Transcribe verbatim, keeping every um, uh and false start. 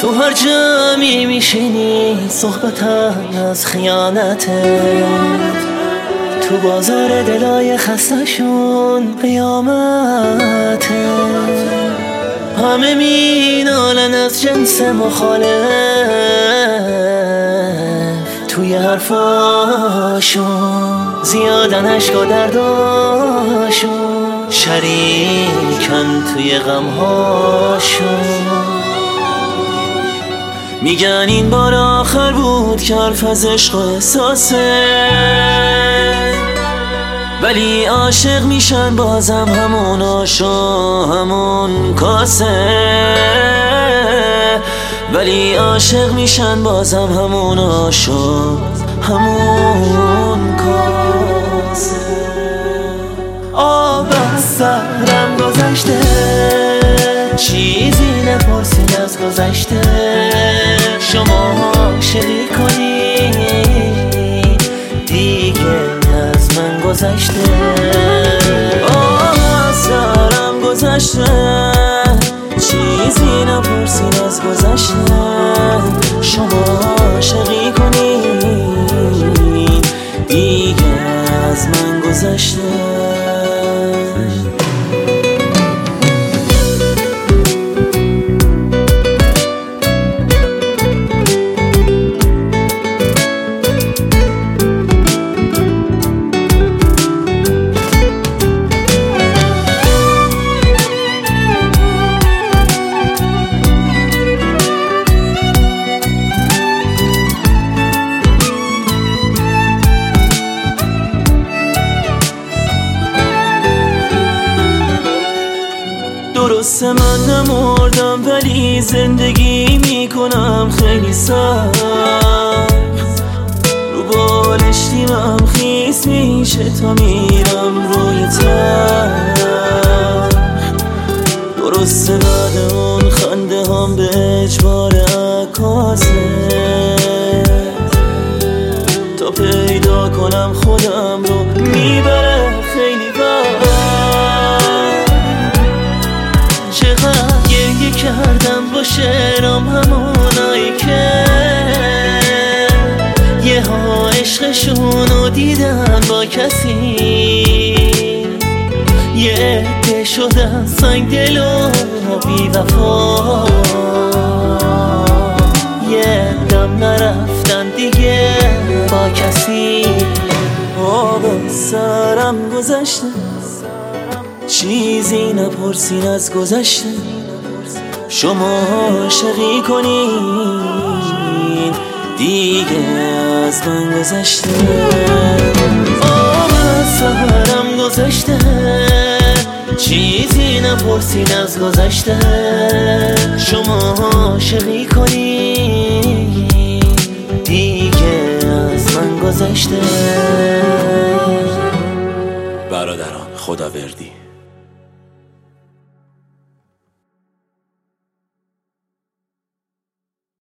تو هر جمعی میشینی صحبت از خیانته، تو بازار دلای خستشون قیامته. همه مینالن از جنس مخالف، توی حرفاشون زیادن عشق و درداشون، شریکن توی غمهاشون. میگن این بار آخر بود که حرف از عشق و احساسه، ولی عاشق میشن بازم همون آشو همون کاسه، ولی عاشق میشن بازم همون آشو همون کاسه. آب از سرم گذشته، چیزی نپرسین از گذشته. شما عاشقی کنین دیگه از من گذشته. آب از سرم گذشته، چیزی نپرسین از گذشته. شما عاشقی کنین دیگه از من گذشته. درسته من نمردم ولی زندگی میکنم خیلی سخت، رو بالشتیمم خیس میشه تا میرم روی تخت. درسته بعد اون خنده هم به اجبار عکاسه، تا پیدا کنم خودم رو میبره خیلی وقت. چقدر گریه کردم با شعرام همونایی که یه ها عشقشونو دیدن با کسی، یه عده شدن سنگ دل و بی وفا، یه دم نرفتن دیگه با کسی. آب سرم گذشته، چیزی نپرسین از گذشته. شما عاشقی کنین دیگه از من گذشته. آب از سرم گذشته، چیزی نپرسین از گذشته. شما عاشقی کنین دیگه از من گذشته. برادران خداوردی